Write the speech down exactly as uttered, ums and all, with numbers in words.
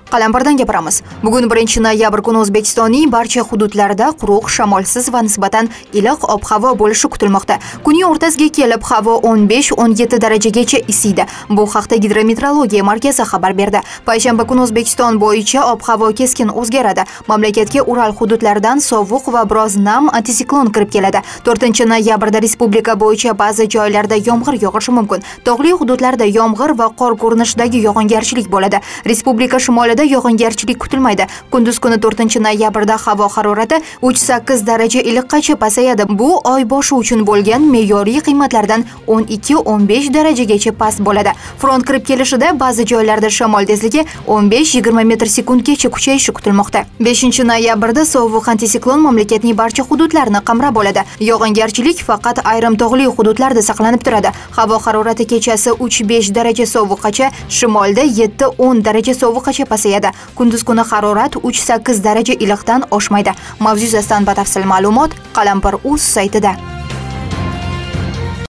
Qalampirdan gapiramiz. Bugun birinchi noyabr kuni O'zbekistonning barcha hududlarida quruq, shamolsiz va nisbatan iliq ob-havo bo'lishi kutilmoqda. Kunning o'rtasiga kelib havo o'n besh o'n yetti darajagacha isiydi. Bu haqda Gidrometeorologiya markazi xabar berdi. Payshanba kuni O'zbekiston bo'yicha ob-havo keskin o'zgaradi. Mamlakatga Ural hududlaridan sovuq va biroz nam antisiklon kirib keladi. to'rtinchi noyabrda respublika bo'yicha ba'zi joylarda yomg'ir yog'ishi mumkin. Tog'li hududlarda yomg'ir va qor ko'rinishidagi yog'ingarchilik bo'ladi. Respublika shimolida yog'ingarchilik kutilmaydi. Kunduz kuni to'rtinchi noyabrda havo harorati uch sakkiz daraja iliqqacha pasayadi. Bu oy boshi uchun bo'lgan me'yoriy qiymatlardan o'n ikki o'n besh darajagacha past bo'ladi. Front kirib kelishida ba'zi joylarda shamol tezligi o'n besh yigirma metr sekundgacha kuchayishi kutilmoqda. beshinchi noyabrda sovuq antisiklon mamlakatning barcha hududlarini qamrab oladi. Yog'ingarchilik faqat ayrim tog'li hududlarda saqlanib turadi. Havo harorati kechasi uch besh daraja sovuqqacha, shimolda yetti o'n daraja sovuqqacha pasayadi. Kunduz kuni harorat uch sakkiz daraja iliqdan oshmaydi. Mavzu yuzasidan batafsil ma'lumot Qalampir.uz saytida.